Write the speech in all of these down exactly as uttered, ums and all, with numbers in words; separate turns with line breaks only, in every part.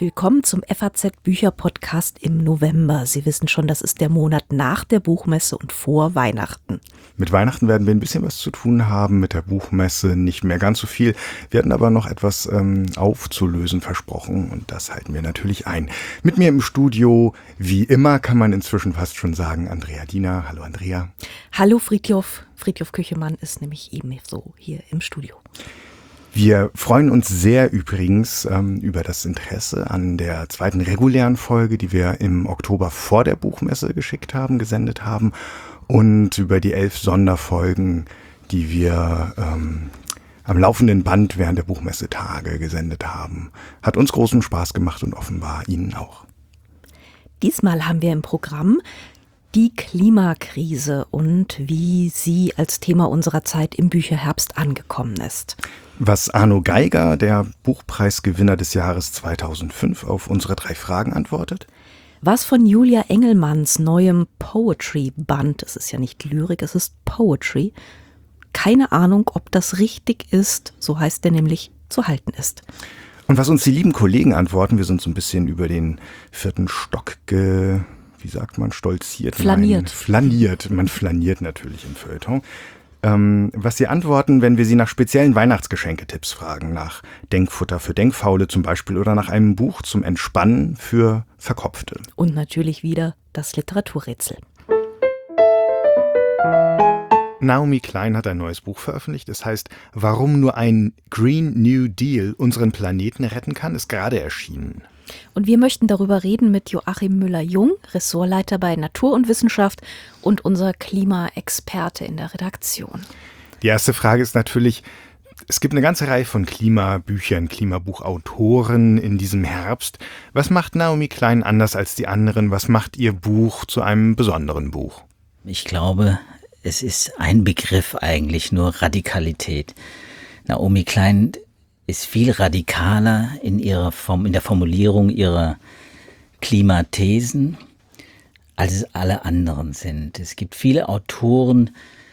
willkommen zum F A Z-Bücher-Podcast im November. Sie wissen schon, das ist der Monat nach der Buchmesse und vor Weihnachten.
Mit Weihnachten werden wir ein bisschen was zu tun haben, mit der Buchmesse nicht mehr ganz so viel. Wir hatten aber noch etwas ähm, aufzulösen versprochen und das halten wir natürlich ein. Mit mir im Studio, wie immer, kann man inzwischen fast schon sagen, Andrea Diener. Hallo Andrea.
Hallo Fridtjof. Fridtjof Küchemann ist nämlich ebenso hier im Studio.
Wir freuen uns sehr übrigens ähm, über das Interesse an der zweiten regulären Folge, die wir im Oktober vor der Buchmesse geschickt haben, gesendet haben und über die elf Sonderfolgen, die wir ähm, am laufenden Band während der Buchmessetage gesendet haben. Hat uns großen Spaß gemacht und offenbar Ihnen auch.
Diesmal haben wir im Programm die Klimakrise und wie sie als Thema unserer Zeit im Bücherherbst angekommen ist.
Was Arno Geiger, der Buchpreisgewinner des Jahres zweitausendfünf, auf unsere drei Fragen antwortet.
Was von Julia Engelmanns neuem Poetry-Band, es ist ja nicht Lyrik, es ist Poetry, keine Ahnung, ob das richtig ist, so heißt der nämlich, zu halten ist.
Und was uns die lieben Kollegen antworten, wir sind so ein bisschen über den vierten Stock ge... wie sagt man, stolziert?
Flaniert.
Nein, flaniert. Man flaniert natürlich im Feuilleton. Ähm, was Sie antworten, wenn wir Sie nach speziellen Weihnachtsgeschenketipps fragen, nach Denkfutter für Denkfaule zum Beispiel oder nach einem Buch zum Entspannen für Verkopfte.
Und natürlich wieder das Literaturrätsel.
Naomi Klein hat ein neues Buch veröffentlicht. Es heißt, warum nur ein Green New Deal unseren Planeten retten kann, ist gerade erschienen.
Und wir möchten darüber reden mit Joachim Müller-Jung, Ressortleiter bei Natur und Wissenschaft und unser Klimaexperte in der Redaktion.
Die erste Frage ist natürlich, es gibt eine ganze Reihe von Klimabüchern, Klimabuchautoren in diesem Herbst. Was macht Naomi Klein anders als die anderen? Was macht ihr Buch zu einem besonderen Buch?
Ich glaube, es ist ein Begriff eigentlich, nur Radikalität. Naomi Klein ist viel radikaler in ihrer Form, in der Formulierung ihrer Klimathesen, als es alle anderen sind. Es gibt viele Autoren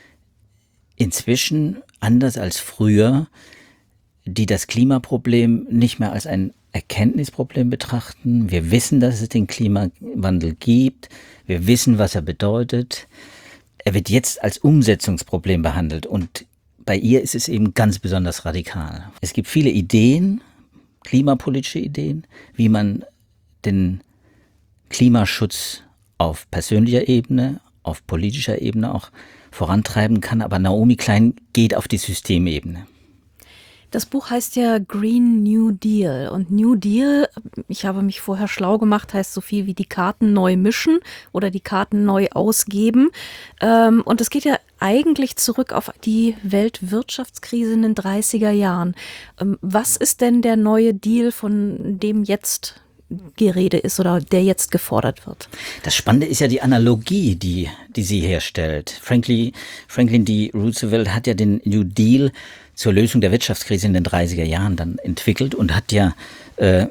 inzwischen, anders als früher, die das Klimaproblem nicht mehr als ein Erkenntnisproblem betrachten. Wir wissen, dass es den Klimawandel gibt. Wir wissen, was er bedeutet. Er wird jetzt als Umsetzungsproblem behandelt und bei ihr ist es eben ganz besonders radikal. Es gibt viele Ideen, klimapolitische Ideen, wie man den Klimaschutz auf persönlicher Ebene, auf politischer Ebene auch vorantreiben kann. Aber Naomi Klein geht auf die Systemebene.
Das Buch heißt ja Green New Deal und New Deal, ich habe mich vorher schlau gemacht, heißt so viel wie die Karten neu mischen oder die Karten neu ausgeben. Und es geht ja eigentlich zurück auf die Weltwirtschaftskrise in den dreißiger Jahren. Was ist denn der neue Deal, von dem jetzt die Rede ist oder der jetzt gefordert wird?
Das Spannende ist ja die Analogie, die, die sie herstellt. Franklin, Franklin D. Roosevelt hat ja den New Deal zur Lösung der Wirtschaftskrise in den dreißiger Jahren dann entwickelt und hat ja äh,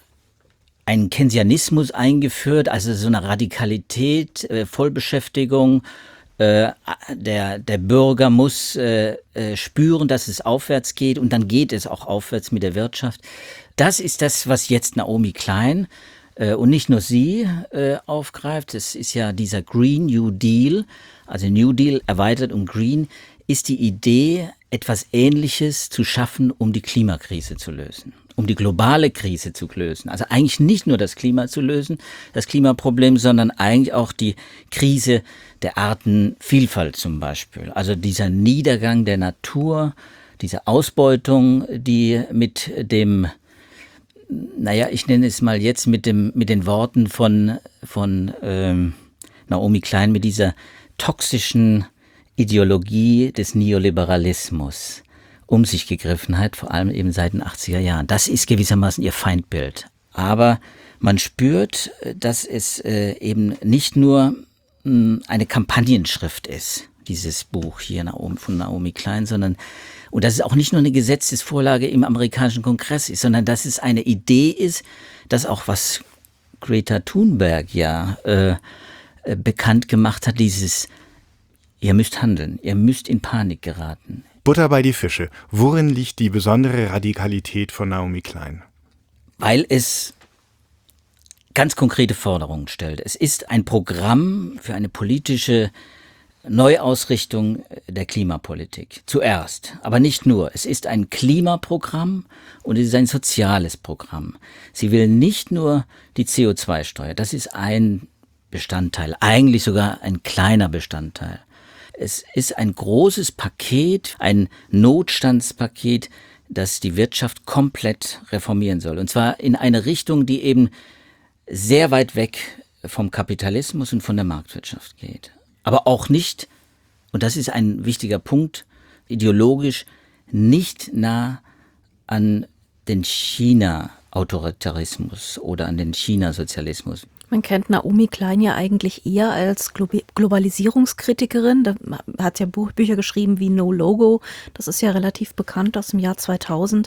einen Keynesianismus eingeführt, also so eine Radikalität, äh, Vollbeschäftigung. Äh, der, der Bürger muss äh, äh, spüren, dass es aufwärts geht und dann geht es auch aufwärts mit der Wirtschaft. Das ist das, was jetzt Naomi Klein äh, und nicht nur sie äh, aufgreift. Es ist ja dieser Green New Deal, also New Deal erweitert um Green, ist die Idee, etwas Ähnliches zu schaffen, um die Klimakrise zu lösen, um die globale Krise zu lösen. Also eigentlich nicht nur das Klima zu lösen, das Klimaproblem, sondern eigentlich auch die Krise der Artenvielfalt zum Beispiel. Also dieser Niedergang der Natur, diese Ausbeutung, die mit dem, naja, ich nenne es mal jetzt mit dem, mit den Worten von, von ähm, Naomi Klein, mit dieser toxischen Ideologie des Neoliberalismus um sich gegriffen hat, vor allem eben seit den achtziger Jahren. Das ist gewissermaßen ihr Feindbild. Aber man spürt, dass es äh, eben nicht nur mh, eine Kampagnenschrift ist, dieses Buch hier von Naomi Klein, sondern, und dass es auch nicht nur eine Gesetzesvorlage im amerikanischen Kongress ist, sondern dass es eine Idee ist, dass auch was Greta Thunberg ja äh, äh, bekannt gemacht hat, dieses Ihr müsst handeln, ihr müsst in Panik geraten.
Butter bei die Fische. Worin liegt die besondere Radikalität von Naomi Klein?
Weil es ganz konkrete Forderungen stellt. Es ist ein Programm für eine politische Neuausrichtung der Klimapolitik. Zuerst, aber nicht nur. Es ist ein Klimaprogramm und es ist ein soziales Programm. Sie will nicht nur die C O zwei Steuer, das ist ein Bestandteil, eigentlich sogar ein kleiner Bestandteil. Es ist ein großes Paket, ein Notstandspaket, das die Wirtschaft komplett reformieren soll. Und zwar in eine Richtung, die eben sehr weit weg vom Kapitalismus und von der Marktwirtschaft geht. Aber auch nicht, und das ist ein wichtiger Punkt, ideologisch nicht nah an den China-Autoritarismus oder an den China-Sozialismus.
Man kennt Naomi Klein ja eigentlich eher als Glo- Globalisierungskritikerin. Da hat sie ja Buch, Bücher geschrieben wie No Logo. Das ist ja relativ bekannt aus dem Jahr zweitausend.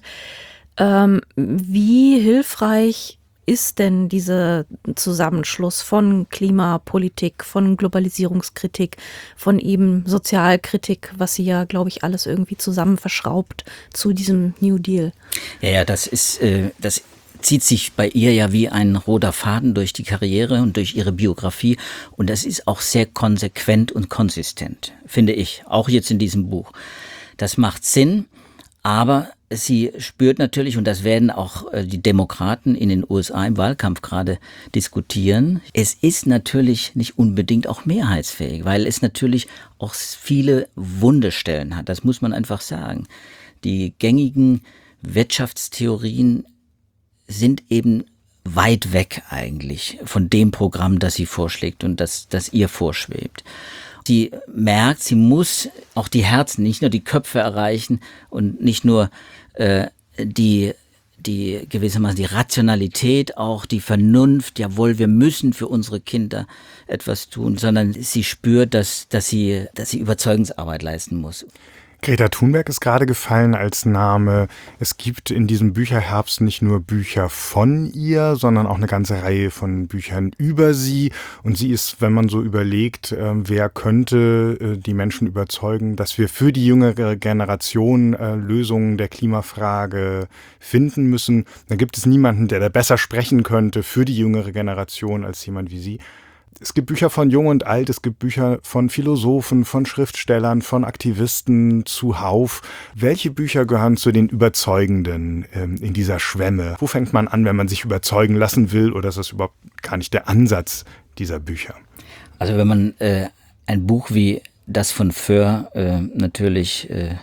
Ähm, wie hilfreich ist denn dieser Zusammenschluss von Klimapolitik, von Globalisierungskritik, von eben Sozialkritik, was sie ja, glaube ich, alles irgendwie zusammen verschraubt zu diesem New Deal?
Ja, ja, das ist, äh, das zieht sich bei ihr ja wie ein roter Faden durch die Karriere und durch ihre Biografie. Und das ist auch sehr konsequent und konsistent, finde ich, auch jetzt in diesem Buch. Das macht Sinn, aber sie spürt natürlich, und das werden auch die Demokraten in den U S A im Wahlkampf gerade diskutieren, es ist natürlich nicht unbedingt auch mehrheitsfähig, weil es natürlich auch viele Wundestellen hat. Das muss man einfach sagen. Die gängigen Wirtschaftstheorien sind eben weit weg eigentlich von dem Programm, das sie vorschlägt und das, das ihr vorschwebt. Sie merkt, sie muss auch die Herzen, nicht nur die Köpfe erreichen und nicht nur äh, die, die gewissermaßen die Rationalität, auch die Vernunft, jawohl, wir müssen für unsere Kinder etwas tun, sondern sie spürt, dass, dass sie, dass sie Überzeugungsarbeit leisten muss.
Greta Thunberg ist gerade gefallen als Name. Es gibt in diesem Bücherherbst nicht nur Bücher von ihr, sondern auch eine ganze Reihe von Büchern über sie. Und sie ist, wenn man so überlegt, äh, wer könnte äh, die Menschen überzeugen, dass wir für die jüngere Generation äh, Lösungen der Klimafrage finden müssen, dann gibt es niemanden, der da besser sprechen könnte für die jüngere Generation als jemand wie sie. Es gibt Bücher von Jung und Alt, es gibt Bücher von Philosophen, von Schriftstellern, von Aktivisten zuhauf. Welche Bücher gehören zu den Überzeugenden ähm, in dieser Schwemme? Wo fängt man an, wenn man sich überzeugen lassen will, oder ist das überhaupt gar nicht der Ansatz dieser Bücher?
Also wenn man äh, ein Buch wie das von Föhr äh, natürlich äh,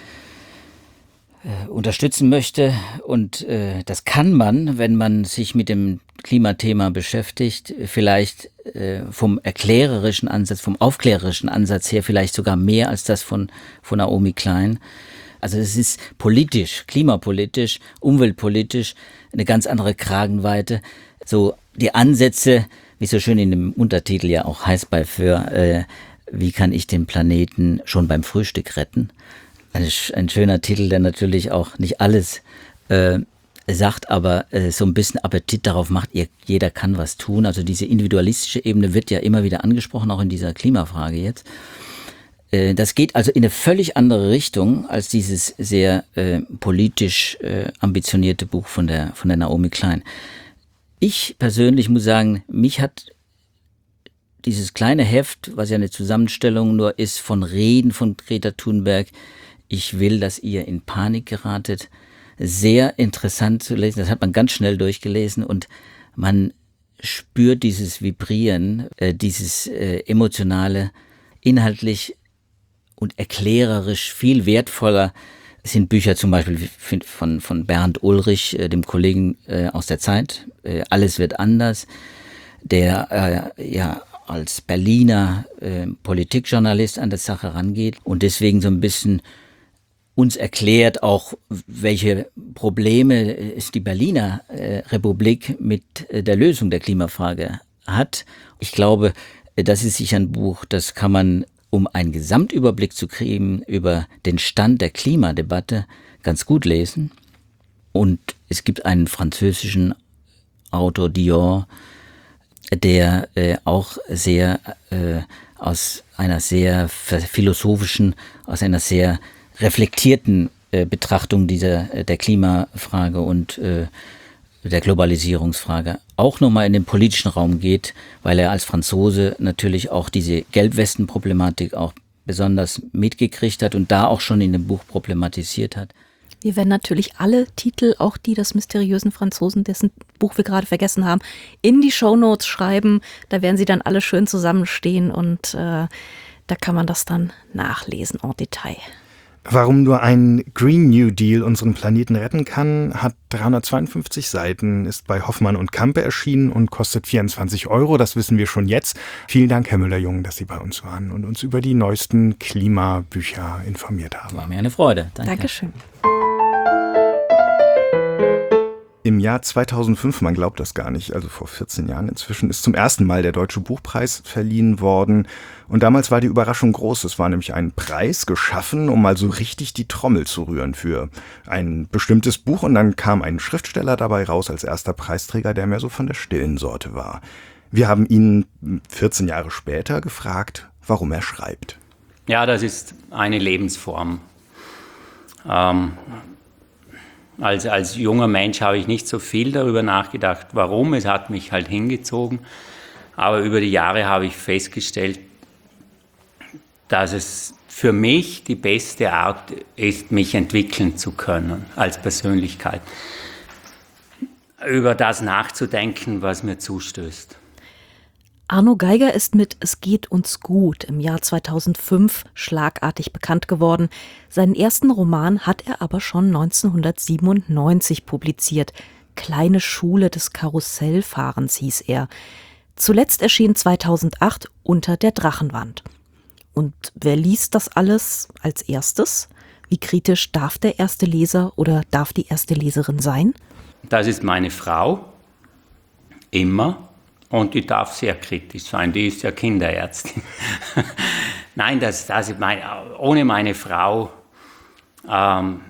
äh, unterstützen möchte, und äh, das kann man, wenn man sich mit dem Klimathema beschäftigt, vielleicht äh, vom erklärerischen Ansatz, vom aufklärerischen Ansatz her vielleicht sogar mehr als das von, von Naomi Klein. Also es ist politisch, klimapolitisch, umweltpolitisch eine ganz andere Kragenweite. So die Ansätze, wie so schön in dem Untertitel ja auch heißt bei Föhr, äh, wie kann ich den Planeten schon beim Frühstück retten? Ein, ein schöner Titel, der natürlich auch nicht alles äh, sagt, aber äh, so ein bisschen Appetit darauf macht, ihr, jeder kann was tun. Also diese individualistische Ebene wird ja immer wieder angesprochen, auch in dieser Klimafrage jetzt. Äh, das geht also in eine völlig andere Richtung als dieses sehr äh, politisch äh, ambitionierte Buch von der, von der Naomi Klein. Ich persönlich muss sagen, mich hat dieses kleine Heft, was ja eine Zusammenstellung nur ist von Reden von Greta Thunberg, ich will, dass ihr in Panik geratet, sehr interessant zu lesen. Das hat man ganz schnell durchgelesen und man spürt dieses Vibrieren, äh, dieses äh, emotionale, inhaltlich und erklärerisch viel wertvoller sind Bücher zum Beispiel von, von Bernd Ulrich, äh, dem Kollegen äh, aus der Zeit, äh, Alles wird anders, der äh, ja als Berliner äh, Politikjournalist an der Sache rangeht und deswegen so ein bisschen uns erklärt auch, welche Probleme es die Berliner äh, Republik mit äh, der Lösung der Klimafrage hat. Ich glaube, das ist sicher ein Buch, das kann man, um einen Gesamtüberblick zu kriegen über den Stand der Klimadebatte, ganz gut lesen. Und es gibt einen französischen Autor, Dior, der äh, auch sehr äh, aus einer sehr philosophischen, aus einer sehr reflektierten äh, Betrachtung dieser äh, der Klimafrage und äh, der Globalisierungsfrage auch nochmal in den politischen Raum geht, weil er als Franzose natürlich auch diese Gelbwesten-Problematik auch besonders mitgekriegt hat und da auch schon in dem Buch problematisiert hat.
Wir werden natürlich alle Titel, auch die des mysteriösen Franzosen, dessen Buch wir gerade vergessen haben, in die Shownotes schreiben. Da werden sie dann alle schön zusammenstehen und äh, da kann man das dann nachlesen en Detail.
Warum nur ein Green New Deal unseren Planeten retten kann, hat dreihundertzweiundfünfzig Seiten, ist bei Hoffmann und Campe erschienen und kostet vierundzwanzig Euro. Das wissen wir schon jetzt. Vielen Dank, Herr Müller-Jung, dass Sie bei uns waren und uns über die neuesten Klimabücher informiert haben.
War mir eine Freude. Danke.
Dankeschön.
Im Jahr zweitausendfünf, man glaubt das gar nicht, also vor vierzehn Jahren inzwischen, ist zum ersten Mal der Deutsche Buchpreis verliehen worden. Und damals war die Überraschung groß. Es war nämlich ein Preis geschaffen, um mal so richtig die Trommel zu rühren für ein bestimmtes Buch. Und dann kam ein Schriftsteller dabei raus als erster Preisträger, der mehr so von der stillen Sorte war. Wir haben ihn vierzehn Jahre später gefragt, warum er schreibt.
Ja, das ist eine Lebensform. Ähm Als, als junger Mensch habe ich nicht so viel darüber nachgedacht, warum. Es hat mich halt hingezogen. Aber über die Jahre habe ich festgestellt, dass es für mich die beste Art ist, mich entwickeln zu können als Persönlichkeit. Über das nachzudenken, was mir zustößt.
Arno Geiger ist mit Es geht uns gut im Jahr zweitausendfünf schlagartig bekannt geworden. Seinen ersten Roman hat er aber schon neunzehnhundertsiebenundneunzig publiziert. Kleine Schule des Karussellfahrens hieß er. Zuletzt erschien zweitausendacht Unter der Drachenwand. Und wer liest das alles als erstes? Wie kritisch darf der erste Leser oder darf die erste Leserin sein?
Das ist meine Frau, immer. Und die darf sehr kritisch sein, die ist ja Kinderärztin. Nein, das, das ist mein, ohne meine Frau ähm,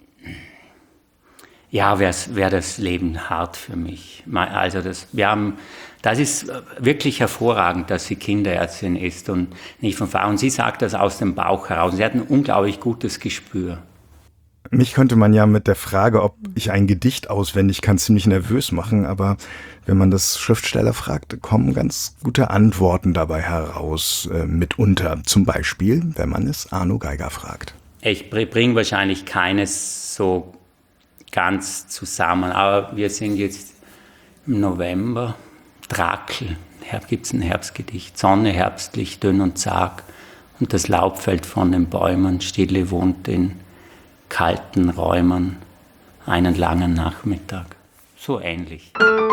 ja, wäre wär das Leben hart für mich. Also das, wir haben, das ist wirklich hervorragend, dass sie Kinderärztin ist und nicht von Frau. Und sie sagt das aus dem Bauch heraus. Sie hat ein unglaublich gutes Gespür.
Mich könnte man ja mit der Frage, ob ich ein Gedicht auswendig kann, ziemlich nervös machen, aber wenn man das Schriftsteller fragt, kommen ganz gute Antworten dabei heraus, äh, mitunter. Zum Beispiel, wenn man es Arno Geiger fragt.
Ich bringe wahrscheinlich keines so ganz zusammen, aber wir sind jetzt im November. Drakel, gibt es ein Herbstgedicht. Sonne herbstlich, dünn und zag und das Laub fällt von den Bäumen, Stille wohnt in kalten Räumen einen langen Nachmittag. So ähnlich.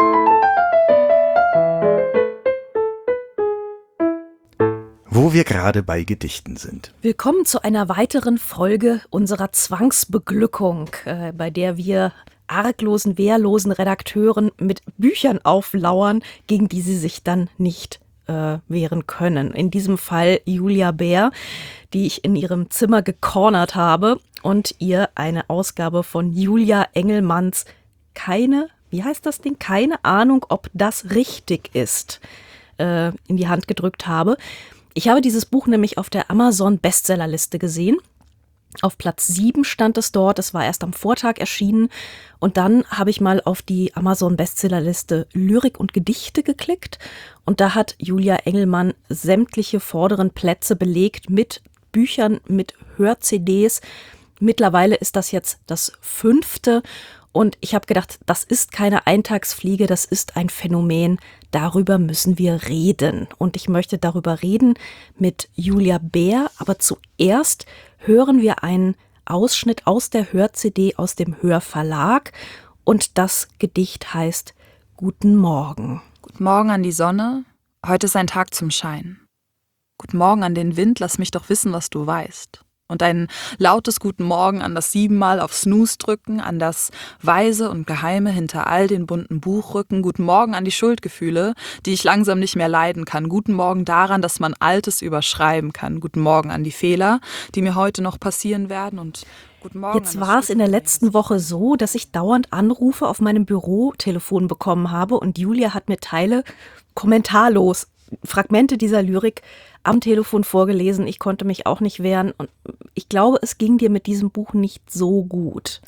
Wo wir gerade bei Gedichten sind.
Willkommen zu einer weiteren Folge unserer Zwangsbeglückung, äh, bei der wir arglosen, wehrlosen Redakteuren mit Büchern auflauern, gegen die sie sich dann nicht äh, wehren können. In diesem Fall Julia Bär, die ich in ihrem Zimmer gecornert habe und ihr eine Ausgabe von Julia Engelmanns Keine, wie heißt das Ding? Keine Ahnung, ob das richtig ist, äh, in die Hand gedrückt habe. Ich habe dieses Buch nämlich auf der Amazon-Bestsellerliste gesehen. Auf Platz sieben stand es dort, es war erst am Vortag erschienen und dann habe ich mal auf die Amazon-Bestsellerliste Lyrik und Gedichte geklickt und da hat Julia Engelmann sämtliche vorderen Plätze belegt mit Büchern, mit Hör-C Ds. Mittlerweile ist das jetzt das fünfte und ich habe gedacht, das ist keine Eintagsfliege, das ist ein Phänomen, darüber müssen wir reden. Und ich möchte darüber reden mit Julia Bär, aber zuerst hören wir einen Ausschnitt aus der Hör-C D aus dem Hörverlag und das Gedicht heißt Guten Morgen.
Guten Morgen an die Sonne, heute ist ein Tag zum Schein. Guten Morgen an den Wind, lass mich doch wissen, was du weißt. Und ein lautes Guten Morgen an das siebenmal auf Snooze drücken, an das Weise und Geheime hinter all den bunten Buchrücken. Guten Morgen an die Schuldgefühle, die ich langsam nicht mehr leiden kann. Guten Morgen daran, dass man Altes überschreiben kann. Guten Morgen an die Fehler, die mir heute noch passieren werden. Und guten Morgen.
Jetzt war es in der letzten Woche so, dass ich dauernd Anrufe auf meinem Bürotelefon bekommen habe und Julia hat mir Teile kommentarlos, Fragmente dieser Lyrik am Telefon vorgelesen. Ich konnte mich auch nicht wehren und ich glaube, es ging dir mit diesem Buch nicht so gut.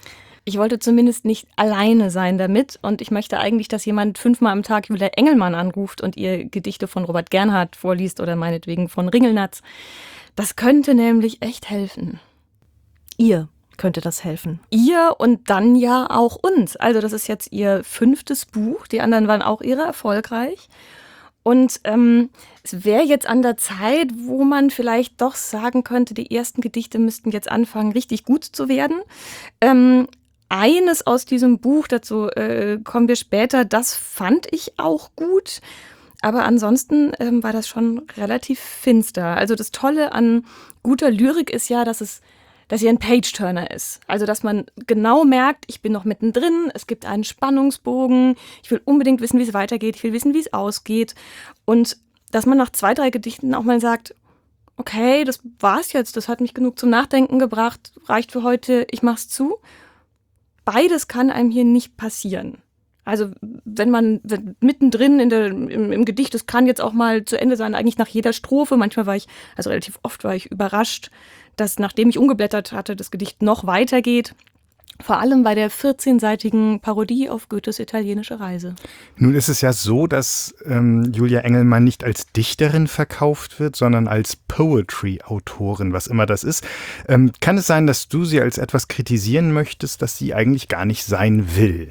ich wollte zumindest nicht alleine sein damit und ich möchte eigentlich, dass jemand fünfmal am Tag Julia Engelmann anruft und ihr Gedichte von Robert Gernhardt vorliest oder meinetwegen von Ringelnatz. Das könnte nämlich echt helfen.
Ihr könnte das helfen.
Ihr und dann ja auch uns. Also das ist jetzt ihr fünftes Buch. Die anderen waren auch irre erfolgreich. Und ähm, es wäre jetzt an der Zeit, wo man vielleicht doch sagen könnte, die ersten Gedichte müssten jetzt anfangen, richtig gut zu werden. Ähm, eines aus diesem Buch, dazu äh, kommen wir später, das fand ich auch gut. Aber ansonsten ähm, war das schon relativ finster. Also das Tolle an guter Lyrik ist ja, dass es dass sie ein Page-Turner ist. Also, dass man genau merkt, ich bin noch mittendrin, es gibt einen Spannungsbogen, ich will unbedingt wissen, wie es weitergeht, ich will wissen, wie es ausgeht. Und dass man nach zwei, drei Gedichten auch mal sagt, okay, das war's jetzt, das hat mich genug zum Nachdenken gebracht, reicht für heute, ich mach's zu. Beides kann einem hier nicht passieren. Also, wenn man wenn mittendrin in der, im, im Gedicht, das kann jetzt auch mal zu Ende sein, eigentlich nach jeder Strophe. Manchmal war ich, also relativ oft war ich überrascht, dass nachdem ich umgeblättert hatte, das Gedicht noch weitergeht. Vor allem bei der vierzehnseitigen Parodie auf Goethes italienische Reise.
Nun ist es ja so, dass ähm, Julia Engelmann nicht als Dichterin verkauft wird, sondern als Poetry-Autorin, was immer das ist. Ähm, kann es sein, dass du sie als etwas kritisieren möchtest, das sie eigentlich gar nicht sein will?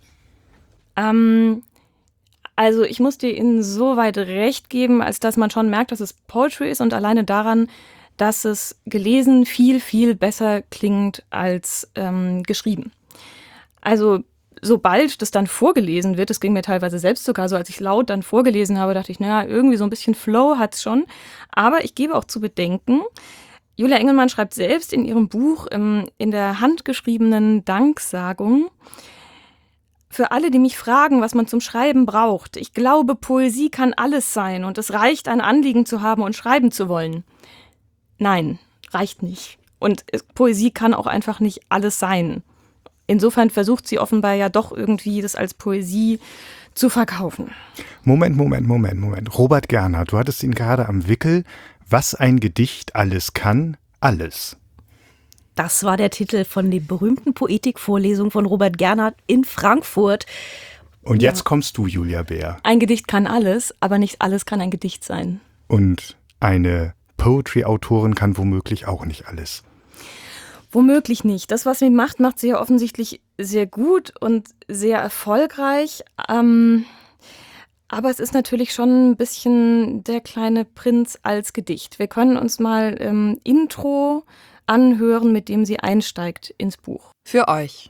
Ähm, also ich muss dir insoweit recht geben, als dass man schon merkt, dass es Poetry ist und alleine daran, dass es gelesen viel, viel besser klingt als ähm, geschrieben. Also sobald das dann vorgelesen wird, das ging mir teilweise selbst sogar so, als ich laut dann vorgelesen habe, dachte ich, naja, irgendwie so ein bisschen Flow hat's schon. Aber ich gebe auch zu bedenken, Julia Engelmann schreibt selbst in ihrem Buch ähm, in der handgeschriebenen Danksagung: Für alle, die mich fragen, was man zum Schreiben braucht. Ich glaube, Poesie kann alles sein und es reicht, ein Anliegen zu haben und schreiben zu wollen. Nein, reicht nicht. Und Poesie kann auch einfach nicht alles sein. Insofern versucht sie offenbar ja doch irgendwie, das als Poesie zu verkaufen.
Moment, Moment, Moment, Moment. Robert Gernhardt, du hattest ihn gerade am Wickel. Was ein Gedicht alles kann, alles.
Das war der Titel von der berühmten Poetikvorlesung von Robert Gernhardt in Frankfurt.
Und jetzt ja. kommst du, Julia Bär.
Ein Gedicht kann alles, aber nicht alles kann ein Gedicht sein.
Und eine Poetry-Autorin kann womöglich auch nicht alles.
Womöglich nicht. Das, was sie macht, macht sie ja offensichtlich sehr gut und sehr erfolgreich. Ähm, aber es ist natürlich schon ein bisschen Der kleine Prinz als Gedicht. Wir können uns mal im Intro anhören, mit dem sie einsteigt ins Buch.
Für euch.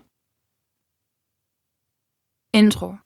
Intro.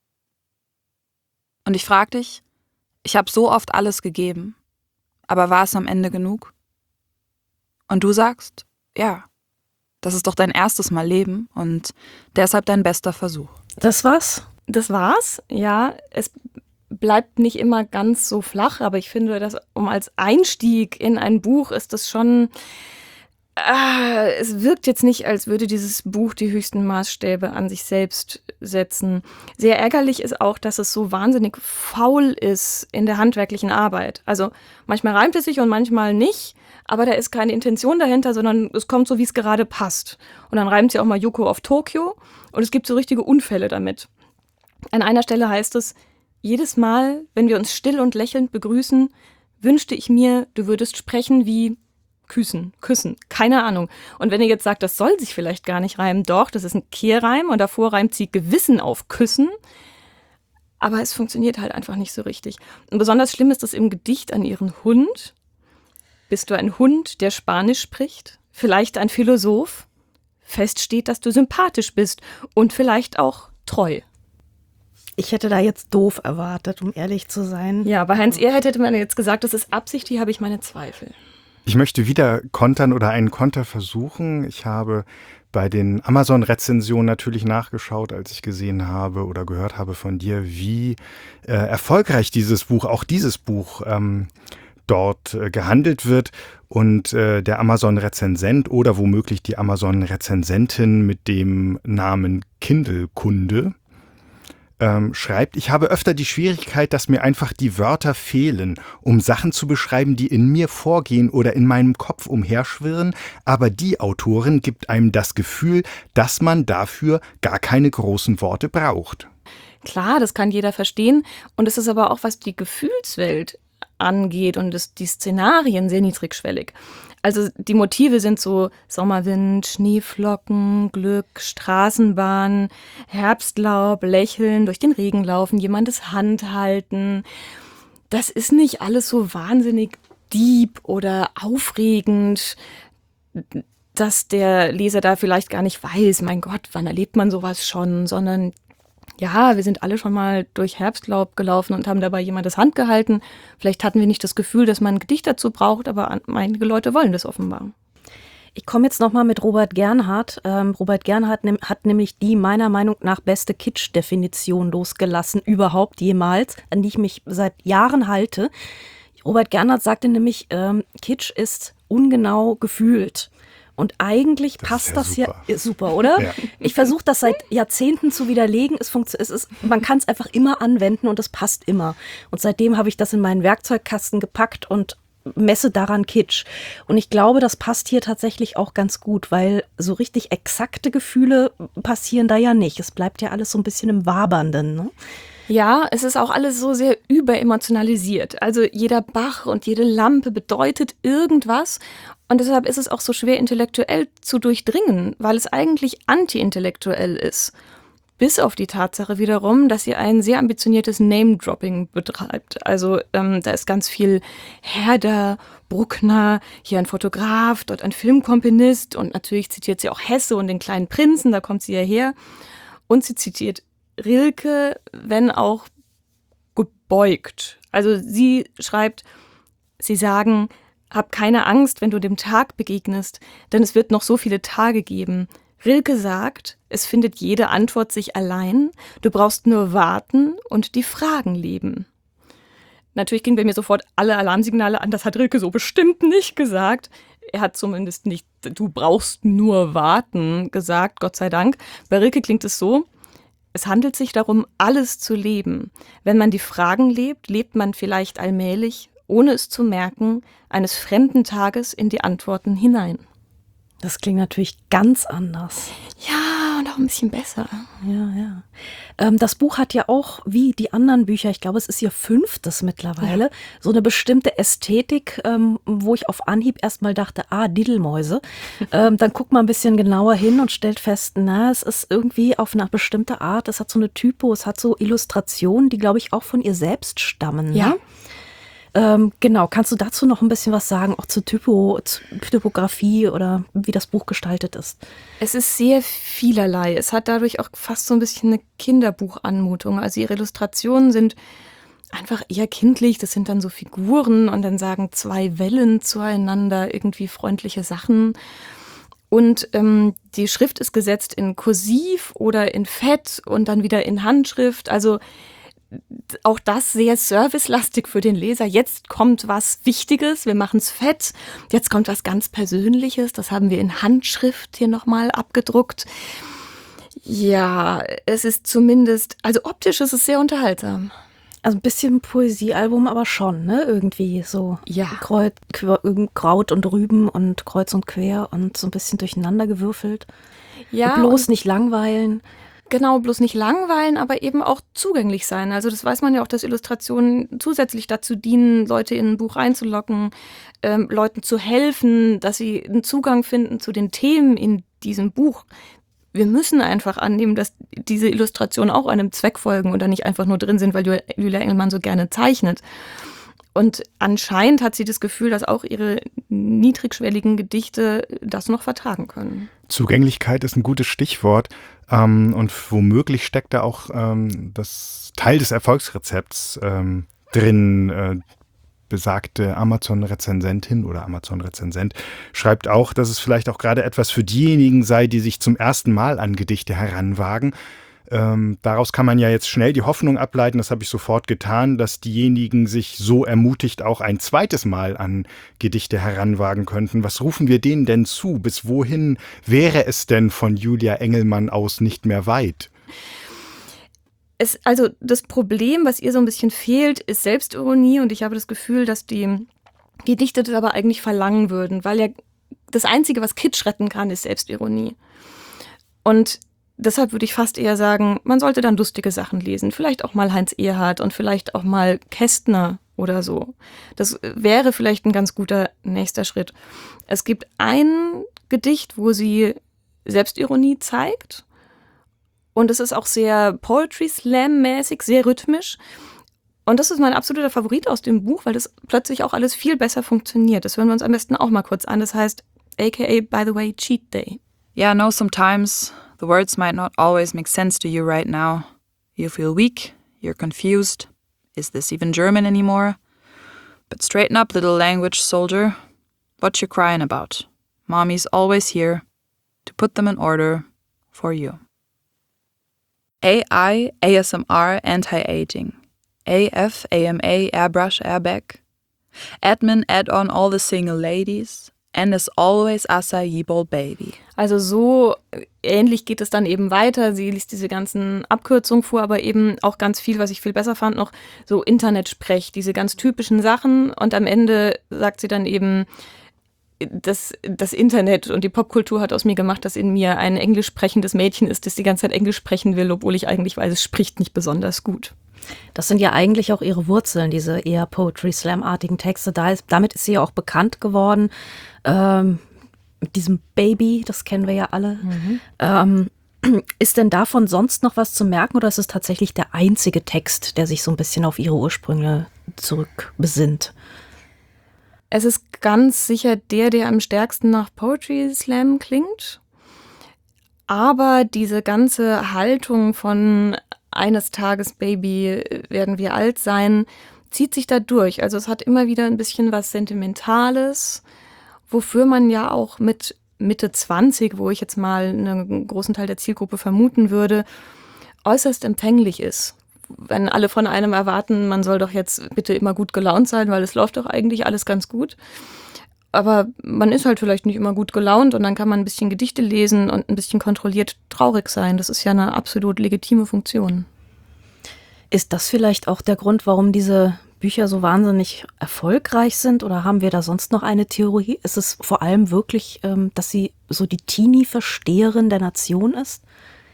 Und ich frag dich, ich habe so oft alles gegeben. Aber war es am Ende genug? Und du sagst, ja, das ist doch dein erstes Mal Leben und deshalb dein bester Versuch.
Das war's? Das war's, ja. Es bleibt nicht immer ganz so flach, aber ich finde, dass um als Einstieg in ein Buch ist das schon... Ah, es wirkt jetzt nicht, als würde dieses Buch die höchsten Maßstäbe an sich selbst setzen. Sehr ärgerlich ist auch, dass es so wahnsinnig faul ist in der handwerklichen Arbeit. Also manchmal reimt es sich und manchmal nicht, aber da ist keine Intention dahinter, sondern es kommt so, wie es gerade passt. Und dann reimt sie auch mal Yoko auf Tokio und es gibt so richtige Unfälle damit. An einer Stelle heißt es: Jedes Mal, wenn wir uns still und lächelnd begrüßen, wünschte ich mir, du würdest sprechen wie Küssen, küssen, keine Ahnung. Und wenn ihr jetzt sagt, das soll sich vielleicht gar nicht reimen, doch, das ist ein Kehrreim und davor reimt sie Gewissen auf Küssen. Aber es funktioniert halt einfach nicht so richtig. Und besonders schlimm ist das im Gedicht an ihren Hund. Bist du ein Hund, der Spanisch spricht? Vielleicht ein Philosoph? Fest steht, dass du sympathisch bist und vielleicht auch treu.
Ich hätte da jetzt doof erwartet, um ehrlich zu sein.
Ja, bei Heinz Ehrhardt hätte man jetzt gesagt, das ist Absicht, hier habe ich meine Zweifel.
Ich möchte wieder kontern oder einen Konter versuchen. Ich habe bei den Amazon-Rezensionen natürlich nachgeschaut, als ich gesehen habe oder gehört habe von dir, wie äh, erfolgreich dieses Buch, auch dieses Buch, ähm, dort äh, gehandelt wird. Und äh, der Amazon-Rezensent oder womöglich die Amazon-Rezensentin mit dem Namen Kindle-Kunde ähm, schreibt, ich habe öfter die Schwierigkeit, dass mir einfach die Wörter fehlen, um Sachen zu beschreiben, die in mir vorgehen oder in meinem Kopf umherschwirren, aber die Autorin gibt einem das Gefühl, dass man dafür gar keine großen Worte braucht.
Klar, das kann jeder verstehen. Und es ist aber auch, was die Gefühlswelt angeht und das, die Szenarien sehr niedrigschwellig. Also die Motive sind so Sommerwind, Schneeflocken, Glück, Straßenbahn, Herbstlaub, Lächeln, durch den Regen laufen, jemandes Hand halten. Das ist nicht alles so wahnsinnig deep oder aufregend, dass der Leser da vielleicht gar nicht weiß, mein Gott, wann erlebt man sowas schon, sondern ja, wir sind alle schon mal durch Herbstlaub gelaufen und haben dabei jemandes Hand gehalten. Vielleicht hatten wir nicht das Gefühl, dass man ein Gedicht dazu braucht, aber einige Leute wollen das offenbar.
Ich komme jetzt nochmal mit Robert Gernhardt. Ähm, Robert Gernhardt nehm, hat nämlich die meiner Meinung nach beste Kitsch-Definition losgelassen, überhaupt jemals, an die ich mich seit Jahren halte. Robert Gernhardt sagte nämlich, ähm, Kitsch ist ungenau gefühlt. Und eigentlich das passt ja das super. ja super, oder? Ja. Ich versuche das seit Jahrzehnten zu widerlegen. Es funktio- es ist, man kann es einfach immer anwenden und es passt immer. Und seitdem habe ich das in meinen Werkzeugkasten gepackt und messe daran Kitsch. Und ich glaube, das passt hier tatsächlich auch ganz gut, weil so richtig exakte Gefühle passieren da ja nicht. Es bleibt ja alles so ein bisschen im Wabernden, ne?
Ja, es ist auch alles so sehr überemotionalisiert. Also jeder Bach und jede Lampe bedeutet irgendwas. Und deshalb ist es auch so schwer, intellektuell zu durchdringen, weil es eigentlich anti-intellektuell ist. Bis auf die Tatsache wiederum, dass sie ein sehr ambitioniertes Name-Dropping betreibt. Also ähm, da ist ganz viel Herder, Bruckner, hier ein Fotograf, dort ein Filmkomponist. Und natürlich zitiert sie auch Hesse und den kleinen Prinzen, da kommt sie ja her. Und sie zitiert Rilke, wenn auch gebeugt. Also sie schreibt, sie sagen, hab keine Angst, wenn du dem Tag begegnest, denn es wird noch so viele Tage geben. Rilke sagt, es findet jede Antwort sich allein, du brauchst nur warten und die Fragen leben. Natürlich gingen bei mir sofort alle Alarmsignale an, das hat Rilke so bestimmt nicht gesagt. Er hat zumindest nicht, du brauchst nur warten gesagt, Gott sei Dank. Bei Rilke klingt es so, es handelt sich darum, alles zu leben. Wenn man die Fragen lebt, lebt man vielleicht allmählich, ohne es zu merken, eines fremden Tages in die Antworten hinein.
Das klingt natürlich ganz anders.
Ja, und auch ein bisschen besser.
Ja, ja. Ähm, das Buch hat ja auch, wie die anderen Bücher, ich glaube, es ist ihr fünftes mittlerweile, ja. so eine bestimmte Ästhetik, ähm, wo ich auf Anhieb erstmal dachte, ah, Diddelmäuse. ähm, dann guckt man ein bisschen genauer hin und stellt fest, na, es ist irgendwie auf eine bestimmte Art, es hat so eine Typo, es hat so Illustrationen, die, glaube ich, auch von ihr selbst stammen.
Ja.
Ne? Ähm, genau, kannst du dazu noch ein bisschen was sagen, auch zur Typo, zur Typografie oder wie das Buch gestaltet ist?
Es ist sehr vielerlei. Es hat dadurch auch fast so ein bisschen eine Kinderbuchanmutung. Also ihre Illustrationen sind einfach eher kindlich. Das sind dann so Figuren und dann sagen zwei Wellen zueinander irgendwie freundliche Sachen. Und ähm, die Schrift ist gesetzt in Kursiv oder in Fett und dann wieder in Handschrift. Also auch das sehr servicelastig für den Leser. Jetzt kommt was Wichtiges, wir machen es fett. Jetzt kommt was ganz Persönliches, das haben wir in Handschrift hier nochmal abgedruckt. Ja, es ist zumindest, also optisch ist es sehr unterhaltsam.
Also ein bisschen Poesiealbum, aber schon, ne? Irgendwie so.
Ja.
Kreuz, Kraut und Rüben und Kreuz und Quer und so ein bisschen durcheinander gewürfelt.
Ja.
Und bloß nicht langweilen.
Genau, bloß nicht langweilen, aber eben auch zugänglich sein. Also das weiß man ja auch, dass Illustrationen zusätzlich dazu dienen, Leute in ein Buch reinzulocken, ähm, Leuten zu helfen, dass sie einen Zugang finden zu den Themen in diesem Buch. Wir müssen einfach annehmen, dass diese Illustrationen auch einem Zweck folgen oder nicht einfach nur drin sind, weil Julia Engelmann so gerne zeichnet. Und anscheinend hat sie das Gefühl, dass auch ihre niedrigschwelligen Gedichte das noch vertragen können.
Zugänglichkeit ist ein gutes Stichwort. Ähm, und womöglich steckt da auch ähm, das Teil des Erfolgsrezepts ähm, drin. Äh, besagte Amazon-Rezensentin oder Amazon-Rezensent schreibt auch, dass es vielleicht auch gerade etwas für diejenigen sei, die sich zum ersten Mal an Gedichte heranwagen. Ähm, daraus kann man ja jetzt schnell die Hoffnung ableiten, das habe ich sofort getan, dass diejenigen sich so ermutigt auch ein zweites Mal an Gedichte heranwagen könnten. Was rufen wir denen denn zu? Bis wohin wäre es denn von Julia Engelmann aus nicht mehr weit?
es, also das Problem, was ihr so ein bisschen fehlt, ist Selbstironie und ich habe das Gefühl, dass die Gedichte das aber eigentlich verlangen würden, weil ja das Einzige, was Kitsch retten kann, ist Selbstironie. Und deshalb würde ich fast eher sagen, man sollte dann lustige Sachen lesen. Vielleicht auch mal Heinz Erhardt und vielleicht auch mal Kästner oder so. Das wäre vielleicht ein ganz guter nächster Schritt. Es gibt ein Gedicht, wo sie Selbstironie zeigt. Und es ist auch sehr Poetry Slam-mäßig, sehr rhythmisch. Und das ist mein absoluter Favorit aus dem Buch, weil das plötzlich auch alles viel besser funktioniert. Das hören wir uns am besten auch mal kurz an. Das heißt, aka, by the way, Cheat Day.
Yeah, I know sometimes the words might not always make sense to you right now. You feel weak, you're confused. Is this even German anymore? But straighten up, little language soldier. What you crying about? Mommy's always here to put them in order for you. A I, A S M R, Anti-Aging. A F, A M A, Airbrush, Airbag. Admin, add on all the single ladies. And as always, Acai Bowl Baby.
Also so ähnlich geht es dann eben weiter. Sie liest diese ganzen Abkürzungen vor, aber eben auch ganz viel, was ich viel besser fand, noch so Internetsprech, diese ganz typischen Sachen. Und am Ende sagt sie dann eben, das, das Internet und die Popkultur hat aus mir gemacht, dass in mir ein englisch sprechendes Mädchen ist, das die ganze Zeit Englisch sprechen will, obwohl ich eigentlich weiß, es spricht nicht besonders gut.
Das sind ja eigentlich auch ihre Wurzeln, diese eher Poetry-Slam-artigen Texte. Da ist, damit ist sie ja auch bekannt geworden. Ähm, mit diesem Baby, das kennen wir ja alle. Mhm. Ähm, ist denn davon sonst noch was zu merken oder ist es tatsächlich der einzige Text, der sich so ein bisschen auf ihre Ursprünge zurückbesinnt?
Es ist ganz sicher der, der am stärksten nach Poetry Slam klingt. Aber diese ganze Haltung von eines Tages, Baby, werden wir alt sein, zieht sich da durch. Also es hat immer wieder ein bisschen was Sentimentales, wofür man ja auch mit Mitte zwanzig, wo ich jetzt mal einen großen Teil der Zielgruppe vermuten würde, äußerst empfänglich ist. Wenn alle von einem erwarten, man soll doch jetzt bitte immer gut gelaunt sein, weil es läuft doch eigentlich alles ganz gut. Aber man ist halt vielleicht nicht immer gut gelaunt und dann kann man ein bisschen Gedichte lesen und ein bisschen kontrolliert traurig sein. Das ist ja eine absolut legitime Funktion.
Ist das vielleicht auch der Grund, warum diese Bücher so wahnsinnig erfolgreich sind? Oder haben wir da sonst noch eine Theorie? Ist es vor allem wirklich, dass sie so die Teenie-Versteherin der Nation ist?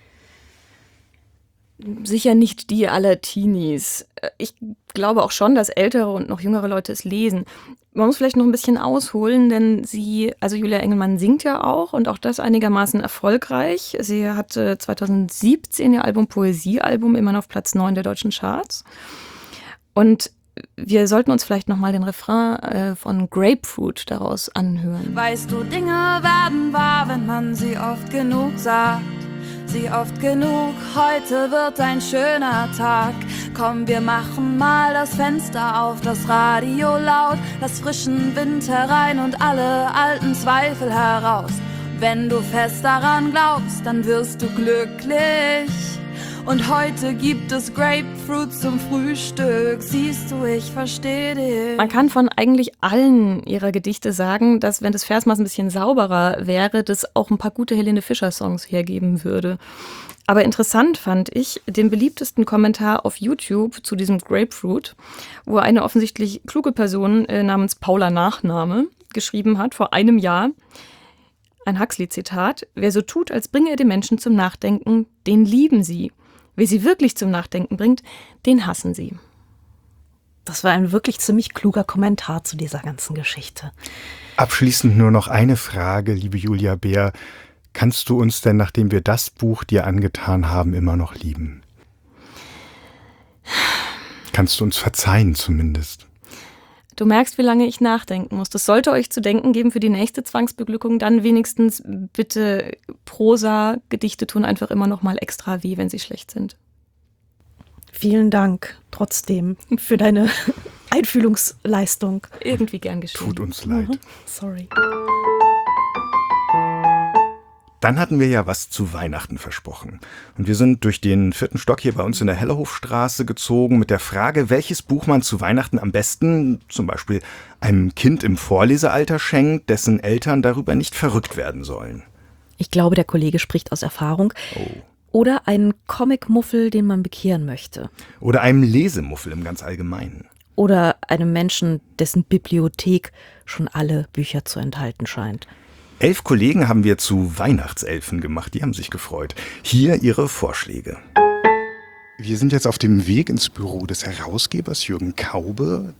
Sicher nicht die aller Teenies. Ich glaube auch schon, dass ältere und noch jüngere Leute es lesen. Man muss vielleicht noch ein bisschen ausholen, denn sie, also Julia Engelmann singt ja auch und auch das einigermaßen erfolgreich. Sie hatte zweitausendsiebzehn ihr Album Poesiealbum immerhin auf Platz neun der deutschen Charts. Und wir sollten uns vielleicht nochmal den Refrain äh, von Grapefruit daraus anhören.
Weißt du, Dinge werden wahr, wenn man sie oft genug sagt. Sie oft genug, heute wird ein schöner Tag. Komm, wir machen mal das Fenster auf, das Radio laut, lass frischen Wind herein und alle alten Zweifel heraus. Wenn du fest daran glaubst, dann wirst du glücklich. Und heute gibt es Grapefruit zum Frühstück. Siehst du, ich verstehe dich.
Man kann von eigentlich allen ihrer Gedichte sagen, dass, wenn das Versmaß ein bisschen sauberer wäre, das auch ein paar gute Helene Fischer-Songs hergeben würde. Aber interessant fand ich den beliebtesten Kommentar auf YouTube zu diesem Grapefruit, wo eine offensichtlich kluge Person äh, namens Paula Nachname geschrieben hat, vor einem Jahr, ein Huxley-Zitat: Wer so tut, als bringe er die Menschen zum Nachdenken, den lieben sie. Wer sie wirklich zum Nachdenken bringt, den hassen sie.
Das war ein wirklich ziemlich kluger Kommentar zu dieser ganzen Geschichte.
Abschließend nur noch eine Frage, liebe Julia Beer. Kannst du uns denn, nachdem wir das Buch dir angetan haben, immer noch lieben? Kannst du uns verzeihen zumindest?
Du merkst, wie lange ich nachdenken muss. Das sollte euch zu denken geben für die nächste Zwangsbeglückung. Dann wenigstens bitte Prosa, Gedichte tun einfach immer noch mal extra weh, wenn sie schlecht sind.
Vielen Dank trotzdem für deine Einfühlungsleistung.
Irgendwie gern geschehen.
Tut uns leid.
Mhm. Sorry.
Dann hatten wir ja was zu Weihnachten versprochen. Und wir sind durch den vierten Stock hier bei uns in der Hellerhofstraße gezogen mit der Frage, welches Buch man zu Weihnachten am besten zum Beispiel einem Kind im Vorlesealter schenkt, dessen Eltern darüber nicht verrückt werden sollen.
Ich glaube, der Kollege spricht aus Erfahrung.
Oh.
Oder einen Comicmuffel, den man bekehren möchte.
Oder einem Lesemuffel im ganz Allgemeinen.
Oder einem Menschen, dessen Bibliothek schon alle Bücher zu enthalten scheint.
Elf Kollegen haben wir zu Weihnachtselfen gemacht, die haben sich gefreut. Hier ihre Vorschläge. Wir sind jetzt auf dem Weg ins Büro des Herausgebers Jürgen Kaube.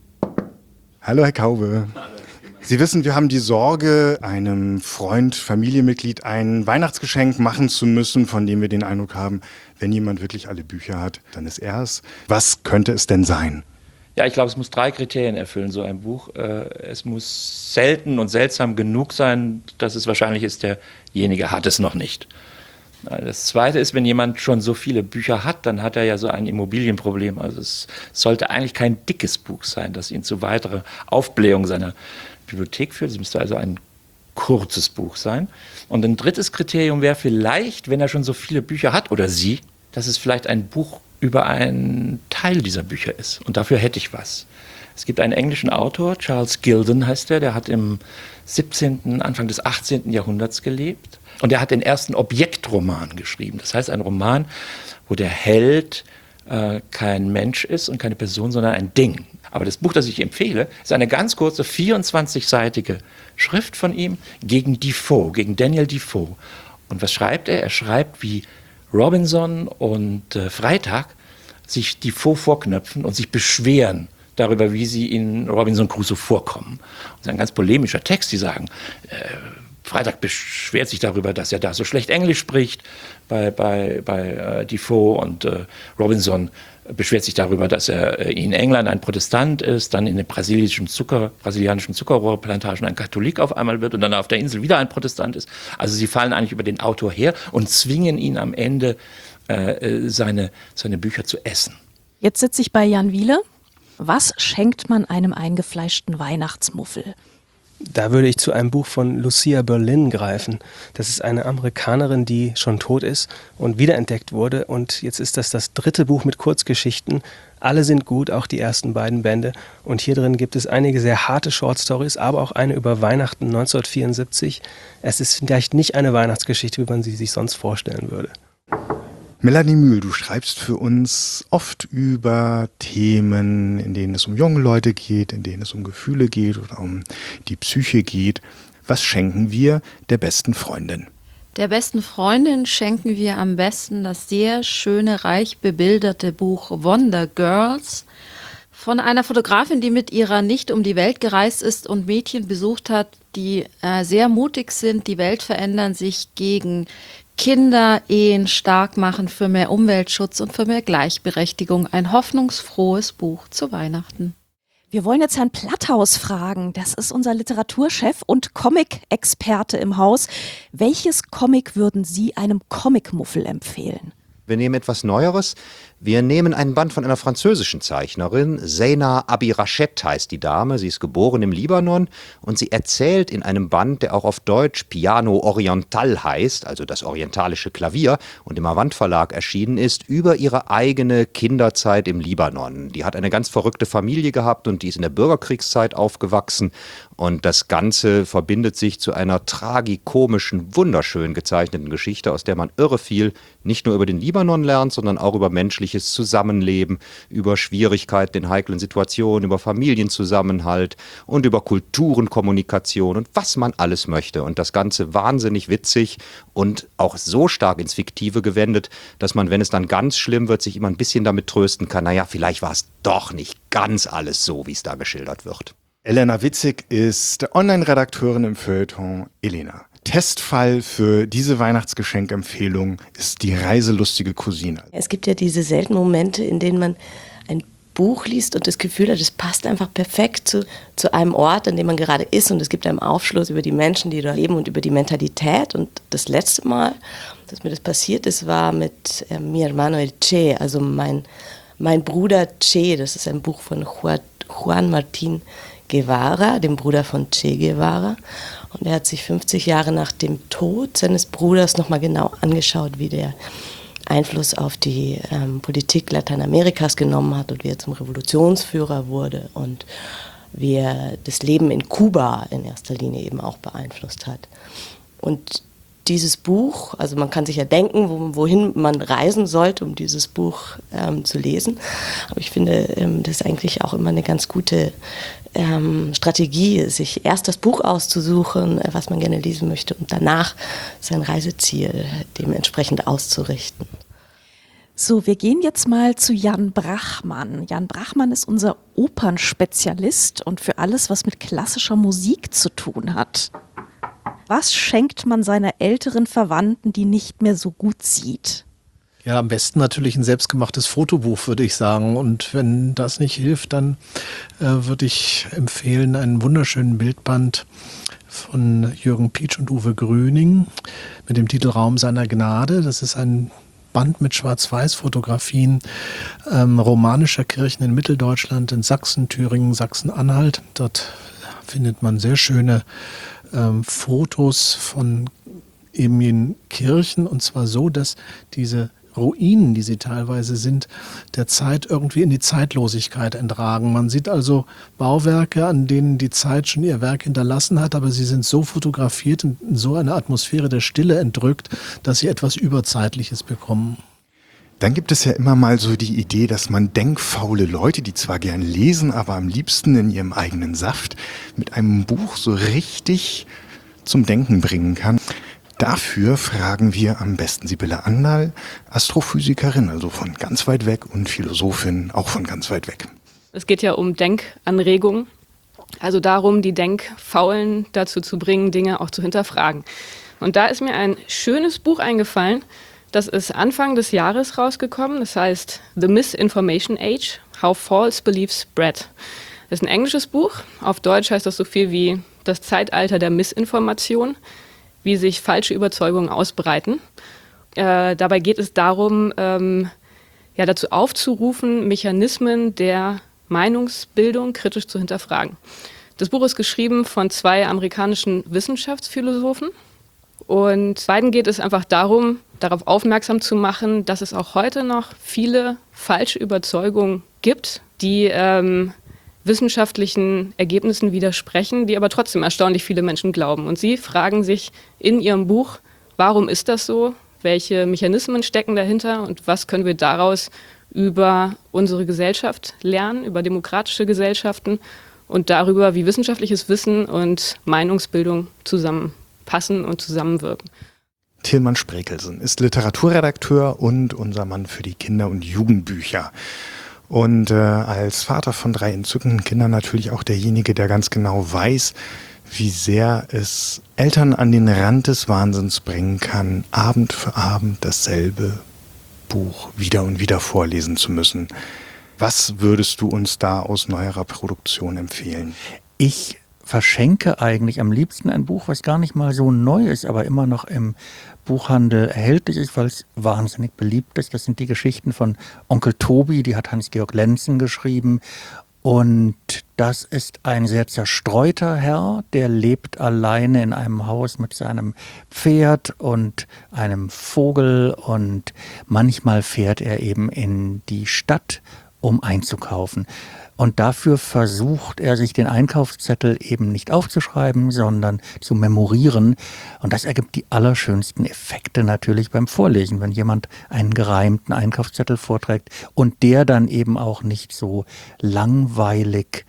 Hallo Herr Kaube. Sie wissen, wir haben die Sorge, einem Freund, Familienmitglied ein Weihnachtsgeschenk machen zu müssen, von dem wir den Eindruck haben, wenn jemand wirklich alle Bücher hat, dann ist er es. Was könnte es denn sein?
Ja, ich glaube, es muss drei Kriterien erfüllen, so ein Buch. Es muss selten und seltsam genug sein, dass es wahrscheinlich ist, derjenige hat es noch nicht. Das Zweite ist, wenn jemand schon so viele Bücher hat, dann hat er ja so ein Immobilienproblem. Also es sollte eigentlich kein dickes Buch sein, das ihn zu weiterer Aufblähung seiner Bibliothek führt. Es müsste also ein kurzes Buch sein. Und ein drittes Kriterium wäre vielleicht, wenn er schon so viele Bücher hat oder sie, dass es vielleicht ein Buch über einen Teil dieser Bücher ist. Und dafür hätte ich was. Es gibt einen englischen Autor, Charles Gildon heißt er, der hat im siebzehnten, Anfang des achtzehnten Jahrhunderts gelebt. Und er hat den ersten Objektroman geschrieben. Das heißt, ein Roman, wo der Held äh, kein Mensch ist und keine Person, sondern ein Ding. Aber das Buch, das ich empfehle, ist eine ganz kurze, vierundzwanzigseitige Schrift von ihm gegen Defoe, gegen Daniel Defoe. Und was schreibt er? Er schreibt, wie Robinson und äh, Freitag sich Defoe vorknöpfen und sich beschweren darüber, wie sie in Robinson Crusoe vorkommen. Das ist ein ganz polemischer Text, die sagen, äh, Freitag beschwert sich darüber, dass er da so schlecht Englisch spricht bei, bei, bei äh, Defoe und äh, Robinson beschwert sich darüber, dass er äh, in England ein Protestant ist, dann in den brasilischen Zucker, brasilianischen Zuckerrohrplantagen ein Katholik auf einmal wird und dann auf der Insel wieder ein Protestant ist. Also sie fallen eigentlich über den Autor her und zwingen ihn am Ende, äh, seine, seine Bücher zu essen.
Jetzt sitze ich bei Jan Wiele. Was schenkt man einem eingefleischten Weihnachtsmuffel?
Da würde ich zu einem Buch von Lucia Berlin greifen. Das ist eine Amerikanerin, die schon tot ist und wiederentdeckt wurde. Und jetzt ist das das dritte Buch mit Kurzgeschichten. Alle sind gut, auch die ersten beiden Bände. Und hier drin gibt es einige sehr harte Shortstories, aber auch eine über Weihnachten neunzehnhundertvierundsiebzig. Es ist vielleicht nicht eine Weihnachtsgeschichte, wie man sie sich sonst vorstellen würde.
Melanie Mühl, du schreibst für uns oft über Themen, in denen es um junge Leute geht, in denen es um Gefühle geht oder um die Psyche geht. Was schenken wir der besten Freundin?
Der besten Freundin schenken wir am besten das sehr schöne, reich bebilderte Buch Wonder Girls von einer Fotografin, die mit ihrer Nichte um die Welt gereist ist und Mädchen besucht hat, die äh, sehr mutig sind, die Welt verändern, sich gegen Kinderehen stark machen, für mehr Umweltschutz und für mehr Gleichberechtigung. Ein hoffnungsfrohes Buch zu Weihnachten.
Wir wollen jetzt Herrn Platthaus fragen. Das ist unser Literaturchef und Comic-Experte im Haus. Welches Comic würden Sie einem Comicmuffel empfehlen?
Wir nehmen etwas Neueres. Wir nehmen einen Band von einer französischen Zeichnerin. Zeina Abirachet heißt die Dame. Sie ist geboren im Libanon und sie erzählt in einem Band, der auch auf Deutsch Piano Oriental heißt, also das orientalische Klavier, und im Avant Verlag erschienen ist, über ihre eigene Kinderzeit im Libanon. Die hat eine ganz verrückte Familie gehabt und die ist in der Bürgerkriegszeit aufgewachsen. Und das Ganze verbindet sich zu einer tragikomischen, wunderschön gezeichneten Geschichte, aus der man irre viel nicht nur über den Libanon lernt, sondern auch über menschliches Zusammenleben, über Schwierigkeiten in heiklen Situationen, über Familienzusammenhalt und über Kulturenkommunikation und was man alles möchte. Und das Ganze wahnsinnig witzig und auch so stark ins Fiktive gewendet, dass man, wenn es dann ganz schlimm wird, sich immer ein bisschen damit trösten kann, naja, vielleicht war es doch nicht ganz alles so, wie es da geschildert wird.
Elena Witzig ist Online-Redakteurin im Feuilleton. Elena, Testfall für diese Weihnachtsgeschenkempfehlung ist die reiselustige Cousine.
Es gibt ja diese seltenen Momente, in denen man ein Buch liest und das Gefühl hat, es passt einfach perfekt zu, zu einem Ort, an dem man gerade ist, und es gibt einem Aufschluss über die Menschen, die da leben und über die Mentalität. Und das letzte Mal, dass mir das passiert ist, war mit äh, Mi Hermano El Che, also mein, mein Bruder Che. Das ist ein Buch von Juan, Juan Martín Guevara, dem Bruder von Che Guevara. Und er hat sich fünfzig Jahre nach dem Tod seines Bruders nochmal genau angeschaut, wie der Einfluss auf die ähm, Politik Lateinamerikas genommen hat und wie er zum Revolutionsführer wurde und wie er das Leben in Kuba in erster Linie eben auch beeinflusst hat. Und dieses Buch, also man kann sich ja denken, wo, wohin man reisen sollte, um dieses Buch ähm, zu lesen. Aber ich finde, ähm, das ist eigentlich auch immer eine ganz gute ähm, Strategie, sich erst das Buch auszusuchen, was man gerne lesen möchte, und danach sein Reiseziel dementsprechend auszurichten.
So, wir gehen jetzt mal zu Jan Brachmann. Jan Brachmann ist unser Opernspezialist und für alles, was mit klassischer Musik zu tun hat. Was schenkt man seiner älteren Verwandten, die nicht mehr so gut sieht?
Ja, am besten natürlich ein selbstgemachtes Fotobuch, würde ich sagen. Und wenn das nicht hilft, dann äh, würde ich empfehlen einen wunderschönen Bildband von Jürgen Pietsch und Uwe Grüning mit dem Titel Raum seiner Gnade. Das ist ein Band mit Schwarz-Weiß-Fotografien ähm, romanischer Kirchen in Mitteldeutschland, in Sachsen, Thüringen, Sachsen-Anhalt. Dort findet man sehr schöne ähm, Fotos von eben den Kirchen, und zwar so, dass diese Ruinen, die sie teilweise sind, der Zeit irgendwie in die Zeitlosigkeit entragen. Man sieht also Bauwerke, an denen die Zeit schon ihr Werk hinterlassen hat, aber sie sind so fotografiert und in so eine Atmosphäre der Stille entrückt, dass sie etwas Überzeitliches bekommen.
Dann gibt es ja immer mal so die Idee, dass man denkfaule Leute, die zwar gern lesen, aber am liebsten in ihrem eigenen Saft, mit einem Buch so richtig zum Denken bringen kann. Dafür fragen wir am besten Sibylle Anderl, Astrophysikerin, also von ganz weit weg, und Philosophin, auch von ganz weit weg.
Es geht ja um Denkanregung, also darum, die Denkfaulen dazu zu bringen, Dinge auch zu hinterfragen. Und da ist mir ein schönes Buch eingefallen, das ist Anfang des Jahres rausgekommen, das heißt The Misinformation Age, How False Beliefs Spread. Das ist ein englisches Buch, auf Deutsch heißt das so viel wie Das Zeitalter der Missinformation, wie sich falsche Überzeugungen ausbreiten. Äh, dabei geht es darum, ähm, ja, dazu aufzurufen, Mechanismen der Meinungsbildung kritisch zu hinterfragen. Das Buch ist geschrieben von zwei amerikanischen Wissenschaftsphilosophen. Und beiden geht es einfach darum, darauf aufmerksam zu machen, dass es auch heute noch viele falsche Überzeugungen gibt, die ähm, wissenschaftlichen Ergebnissen widersprechen, die aber trotzdem erstaunlich viele Menschen glauben. Und sie fragen sich in ihrem Buch, warum ist das so? Welche Mechanismen stecken dahinter und was können wir daraus über unsere Gesellschaft lernen, über demokratische Gesellschaften und darüber, wie wissenschaftliches Wissen und Meinungsbildung zusammenpassen und zusammenwirken.
Tilman Sprekelsen ist Literaturredakteur und unser Mann für die Kinder- und Jugendbücher. Und äh, als Vater von drei entzückenden Kindern natürlich auch derjenige, der ganz genau weiß, wie sehr es Eltern an den Rand des Wahnsinns bringen kann, Abend für Abend dasselbe Buch wieder und wieder vorlesen zu müssen. Was würdest du uns da aus neuerer Produktion empfehlen?
Ich verschenke eigentlich am liebsten ein Buch, was gar nicht mal so neu ist, aber immer noch im Buchhandel erhältlich ist, weil es wahnsinnig beliebt ist. Das sind die Geschichten von Onkel Tobi, die hat Hans-Georg Lenzen geschrieben. Und das ist ein sehr zerstreuter Herr, der lebt alleine in einem Haus mit seinem Pferd und einem Vogel. Und manchmal fährt er eben in die Stadt, um einzukaufen. Und dafür versucht er, sich den Einkaufszettel eben nicht aufzuschreiben, sondern zu memorieren. Und das ergibt die allerschönsten Effekte natürlich beim Vorlesen, wenn jemand einen gereimten Einkaufszettel vorträgt und der dann eben auch nicht so langweilig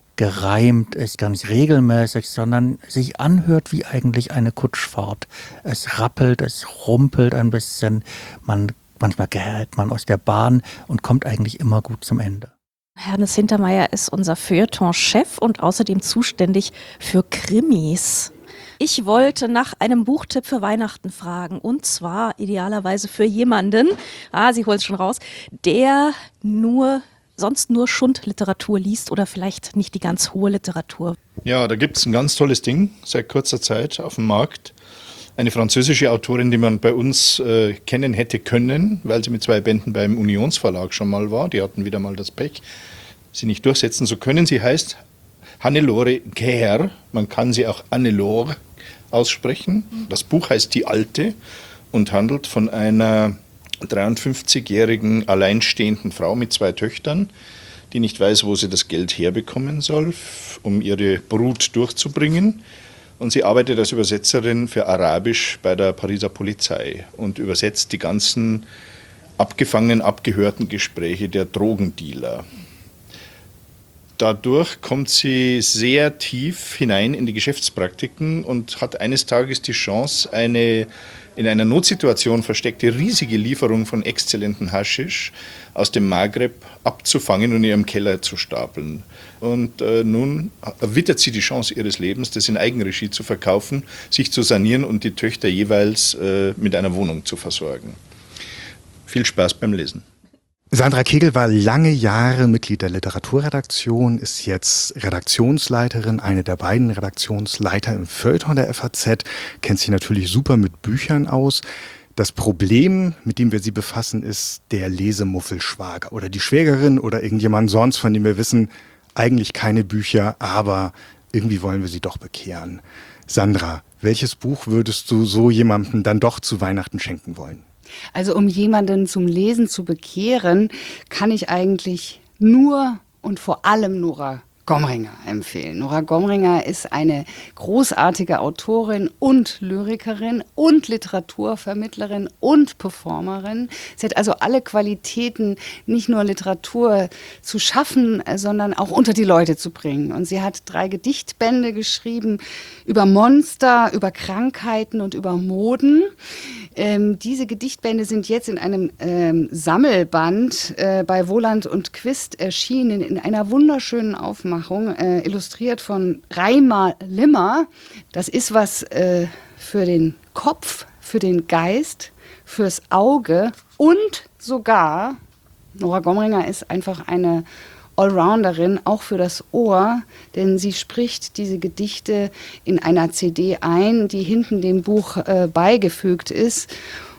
gereimt ist, ganz regelmäßig, sondern sich anhört wie eigentlich eine Kutschfahrt. Es rappelt, es rumpelt ein bisschen, man, manchmal gerät man aus der Bahn und kommt eigentlich immer gut zum Ende.
Hannes Hintermeier ist unser Feuilleton-Chef und außerdem zuständig für Krimis. Ich wollte nach einem Buchtipp für Weihnachten fragen, und zwar idealerweise für jemanden, ah, sie holt es schon raus, der nur sonst nur Schundliteratur liest oder vielleicht nicht die ganz hohe Literatur.
Ja, da gibt es ein ganz tolles Ding seit kurzer Zeit auf dem Markt. Eine französische Autorin, die man bei uns äh, kennen hätte können, weil sie mit zwei Bänden beim Unionsverlag schon mal war. Die hatten wieder mal das Pech, sie nicht durchsetzen zu können. Sie heißt Hannelore Guerre. Man kann sie auch Hannelore aussprechen. Das Buch heißt Die Alte und handelt von einer dreiundfünfzigjährigen alleinstehenden Frau mit zwei Töchtern, die nicht weiß, wo sie das Geld herbekommen soll, um ihre Brut durchzubringen. Und sie arbeitet als Übersetzerin für Arabisch bei der Pariser Polizei und übersetzt die ganzen abgefangenen, abgehörten Gespräche der Drogendealer. Dadurch kommt sie sehr tief hinein in die Geschäftspraktiken und hat eines Tages die Chance, eine in einer Notsituation versteckte riesige Lieferung von exzellentem Haschisch aus dem Maghreb abzufangen und in ihrem Keller zu stapeln. Und äh, nun erwittert sie die Chance ihres Lebens, das in Eigenregie zu verkaufen, sich zu sanieren und die Töchter jeweils äh, mit einer Wohnung zu versorgen. Viel Spaß beim Lesen.
Sandra Kegel war lange Jahre Mitglied der Literaturredaktion, ist jetzt Redaktionsleiterin, eine der beiden Redaktionsleiter im Feuilleton der F A Z, kennt sich natürlich super mit Büchern aus. Das Problem, mit dem wir sie befassen, ist der Lesemuffelschwager oder die Schwägerin oder irgendjemand sonst, von dem wir wissen, eigentlich keine Bücher, aber irgendwie wollen wir sie doch bekehren. Sandra, welches Buch würdest du so jemandem dann doch zu Weihnachten schenken wollen?
Also um jemanden zum Lesen zu bekehren, kann ich eigentlich nur und vor allem Nora Gomringer empfehlen. Nora Gomringer ist eine großartige Autorin und Lyrikerin und Literaturvermittlerin und Performerin. Sie hat also alle Qualitäten, nicht nur Literatur zu schaffen, sondern auch unter die Leute zu bringen. Und sie hat drei Gedichtbände geschrieben über Monster, über Krankheiten und über Moden. Ähm, diese Gedichtbände sind jetzt in einem ähm, Sammelband äh, bei Wohland und Quist erschienen, in einer wunderschönen Aufmachung, äh, illustriert von Reimar Limmer. Das ist was äh, für den Kopf, für den Geist, fürs Auge und sogar, Nora Gomringer ist einfach eine Allrounderin, auch für das Ohr, denn sie spricht diese Gedichte in einer C D ein, die hinten dem Buch äh, beigefügt ist.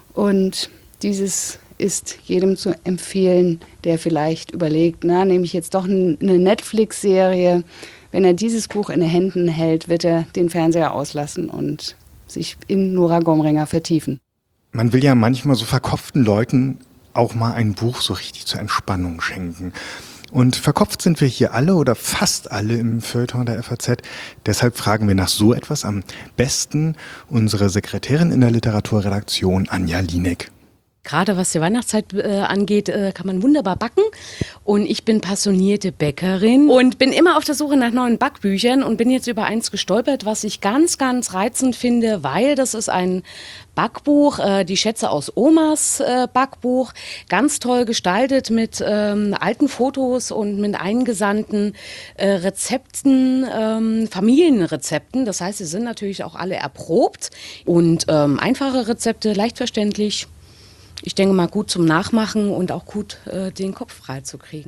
Und dieses ist jedem zu empfehlen, der vielleicht überlegt, na, nehme ich jetzt doch eine Netflix-Serie. Wenn er dieses Buch in den Händen hält, wird er den Fernseher auslassen und sich in Nora Gomringer vertiefen.
Man will ja manchmal so verkopften Leuten auch mal ein Buch so richtig zur Entspannung schenken. Und verkopft sind wir hier alle oder fast alle im Feuilleton der F A Z. Deshalb fragen wir nach so etwas am besten unsere Sekretärin in der Literaturredaktion, Anja Lienek.
Gerade was die Weihnachtszeit äh, angeht, äh, kann man wunderbar backen. Und ich bin passionierte Bäckerin und bin immer auf der Suche nach neuen Backbüchern und bin jetzt über eins gestolpert, was ich ganz, ganz reizend finde, weil das ist ein Backbuch, äh, die Schätze aus Omas äh, Backbuch, ganz toll gestaltet mit ähm, alten Fotos und mit eingesandten äh, Rezepten, ähm, Familienrezepten. Das heißt, sie sind natürlich auch alle erprobt und ähm, einfache Rezepte, leicht verständlich. Ich denke mal, gut zum Nachmachen und auch gut äh, den Kopf frei zu kriegen.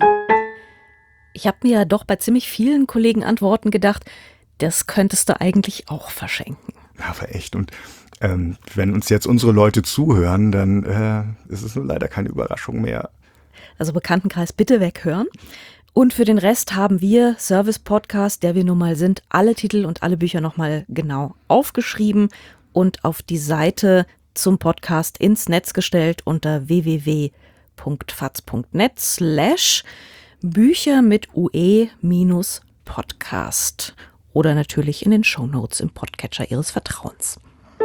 Ich habe mir ja doch bei ziemlich vielen Kollegen Antworten gedacht, das könntest du eigentlich auch verschenken.
Ja, aber echt. Und ähm, wenn uns jetzt unsere Leute zuhören, dann äh, ist es nur leider keine Überraschung mehr.
Also Bekanntenkreis bitte weghören. Und für den Rest haben wir, Service-Podcast, der wir nun mal sind, alle Titel und alle Bücher nochmal genau aufgeschrieben und auf die Seite zum Podcast ins Netz gestellt unter w w w punkt faz punkt net slash Bücher mit U E minus Podcast oder natürlich in den Shownotes im Podcatcher Ihres Vertrauens.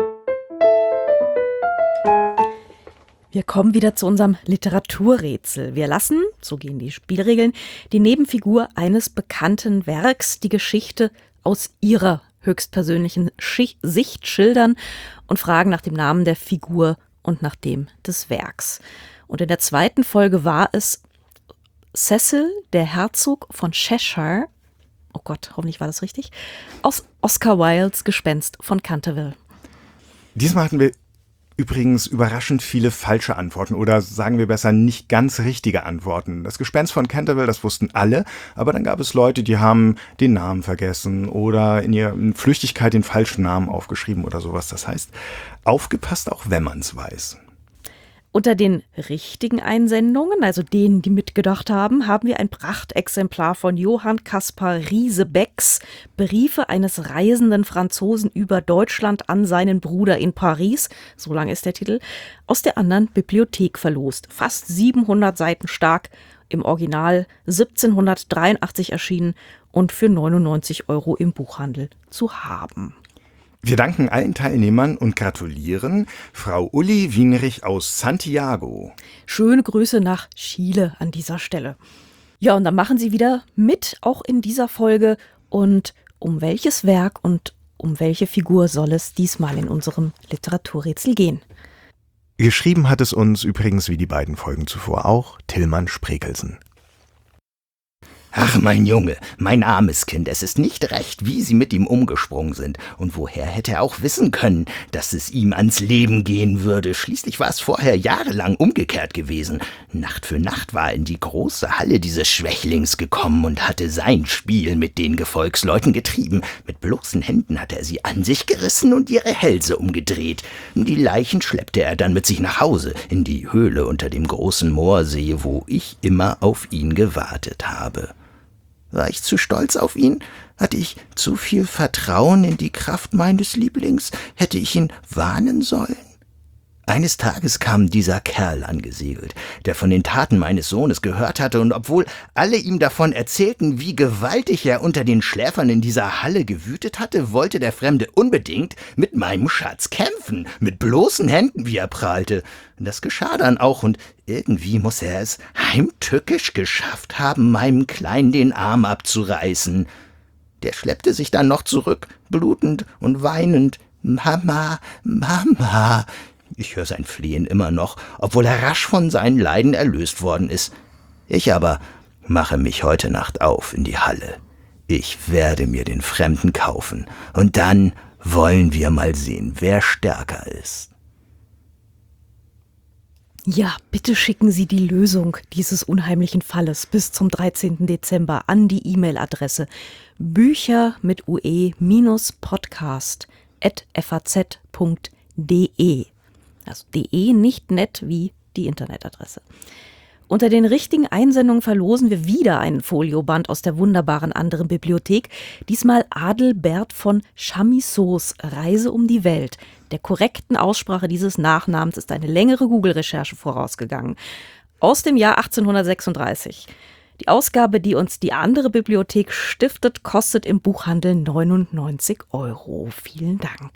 Wir kommen wieder zu unserem Literaturrätsel. Wir lassen, so gehen die Spielregeln, die Nebenfigur eines bekannten Werks die Geschichte aus ihrer höchstpersönlichen Schicht, Sicht schildern und fragen nach dem Namen der Figur und nach dem des Werks. Und in der zweiten Folge war es Cecil, der Herzog von Cheshire, oh Gott, hoffentlich war das richtig, aus Oscar Wildes Gespenst von Canterville.
Diesmal hatten wir übrigens überraschend viele falsche Antworten oder sagen wir besser nicht ganz richtige Antworten. Das Gespenst von Canterville, das wussten alle, aber dann gab es Leute, die haben den Namen vergessen oder in ihrer Flüchtigkeit den falschen Namen aufgeschrieben oder sowas. Das heißt, aufgepasst, auch wenn man es weiß.
Unter den richtigen Einsendungen, also denen, die mitgedacht haben, haben wir ein Prachtexemplar von Johann Caspar Riese-Becks Briefe eines reisenden Franzosen über Deutschland an seinen Bruder in Paris, so lang ist der Titel, aus der anderen Bibliothek verlost. Fast siebenhundert Seiten stark, im Original siebzehnhundertdreiundachtzig erschienen und für neunundneunzig Euro im Buchhandel zu haben.
Wir danken allen Teilnehmern und gratulieren Frau Uli Wienrich aus Santiago.
Schöne Grüße nach Chile an dieser Stelle. Ja, und dann machen Sie wieder mit, auch in dieser Folge. Und um welches Werk und um welche Figur soll es diesmal in unserem Literaturrätsel gehen?
Geschrieben hat es uns übrigens wie die beiden Folgen zuvor auch Tillmann Sprekelsen.
Ach, mein Junge, mein armes Kind, es ist nicht recht, wie Sie mit ihm umgesprungen sind. Und woher hätte er auch wissen können, dass es ihm ans Leben gehen würde? Schließlich war es vorher jahrelang umgekehrt gewesen. Nacht für Nacht war er in die große Halle dieses Schwächlings gekommen und hatte sein Spiel mit den Gefolgsleuten getrieben. Mit bloßen Händen hatte er sie an sich gerissen und ihre Hälse umgedreht. Die Leichen schleppte er dann mit sich nach Hause, in die Höhle unter dem großen Moorsee, wo ich immer auf ihn gewartet habe. War ich zu stolz auf ihn? Hatte ich zu viel Vertrauen in die Kraft meines Lieblings? Hätte ich ihn warnen sollen? Eines Tages kam dieser Kerl angesegelt, der von den Taten meines Sohnes gehört hatte, und obwohl alle ihm davon erzählten, wie gewaltig er unter den Schläfern in dieser Halle gewütet hatte, wollte der Fremde unbedingt mit meinem Schatz kämpfen, mit bloßen Händen, wie er prahlte. Das geschah dann auch, und irgendwie muss er es heimtückisch geschafft haben, meinem Kleinen den Arm abzureißen. Der schleppte sich dann noch zurück, blutend und weinend. »Mama, Mama«, ich höre sein Flehen immer noch, obwohl er rasch von seinen Leiden erlöst worden ist. Ich aber mache mich heute Nacht auf in die Halle. Ich werde mir den Fremden kaufen, und dann wollen wir mal sehen, wer stärker ist.
Ja, bitte schicken Sie die Lösung dieses unheimlichen Falles bis zum dreizehnten Dezember an die E-Mail-Adresse bücher mit ue minus podcast at f a z punkt d e. Also de, nicht nett wie die Internetadresse. Unter den richtigen Einsendungen verlosen wir wieder einen Folioband aus der wunderbaren anderen Bibliothek. Diesmal Adelbert von Chamissos Reise um die Welt. Der korrekten Aussprache dieses Nachnamens ist eine längere Google-Recherche vorausgegangen. Aus dem Jahr achtzehnhundertsechsunddreißig. Die Ausgabe, die uns die andere Bibliothek stiftet, kostet im Buchhandel neunundneunzig Euro. Vielen Dank.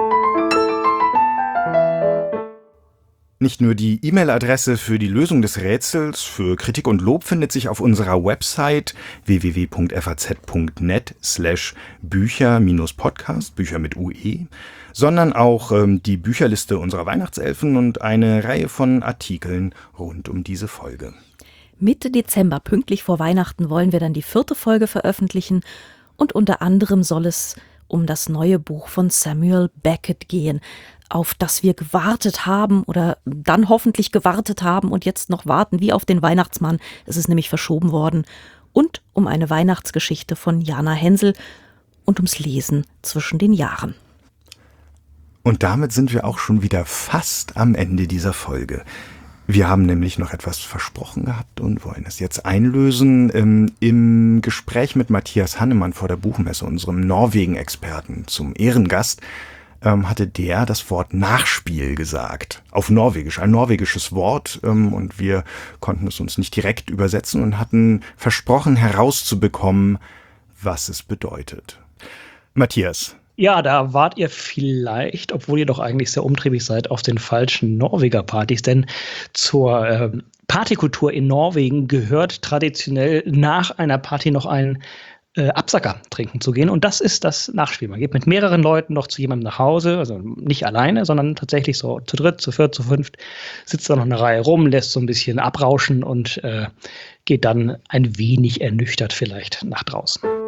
Nicht nur die E-Mail-Adresse für die Lösung des Rätsels, für Kritik und Lob findet sich auf unserer Website w w w punkt f a z punkt net slash bücher minus podcast, Bücher mit U E, sondern auch ähm, die Bücherliste unserer Weihnachtselfen und eine Reihe von Artikeln rund um diese Folge.
Mitte Dezember, pünktlich vor Weihnachten, wollen wir dann die vierte Folge veröffentlichen, und unter anderem soll es um das neue Buch von Samuel Beckett gehen, auf das wir gewartet haben oder dann hoffentlich gewartet haben und jetzt noch warten wie auf den Weihnachtsmann. Es ist nämlich verschoben worden. Und um eine Weihnachtsgeschichte von Jana Hensel und ums Lesen zwischen den Jahren.
Und damit sind wir auch schon wieder fast am Ende dieser Folge. Wir haben nämlich noch etwas versprochen gehabt und wollen es jetzt einlösen. Im, im Gespräch mit Matthias Hannemann vor der Buchmesse, unserem Norwegen-Experten, zum Ehrengast, ähm, hatte der das Wort Nachspiel gesagt. Auf Norwegisch, ein norwegisches Wort. Ähm, und wir konnten es uns nicht direkt übersetzen und hatten versprochen herauszubekommen, was es bedeutet. Matthias.
Ja, da wart ihr vielleicht, obwohl ihr doch eigentlich sehr umtriebig seid, auf den falschen Norweger-Partys, denn zur äh, Partykultur in Norwegen gehört traditionell nach einer Party noch ein äh, Absacker trinken zu gehen, und das ist das Nachspiel. Man geht mit mehreren Leuten noch zu jemandem nach Hause, also nicht alleine, sondern tatsächlich so zu dritt, zu viert, zu fünft, sitzt da noch eine Reihe rum, lässt so ein bisschen abrauschen und äh, geht dann ein wenig ernüchtert vielleicht nach draußen.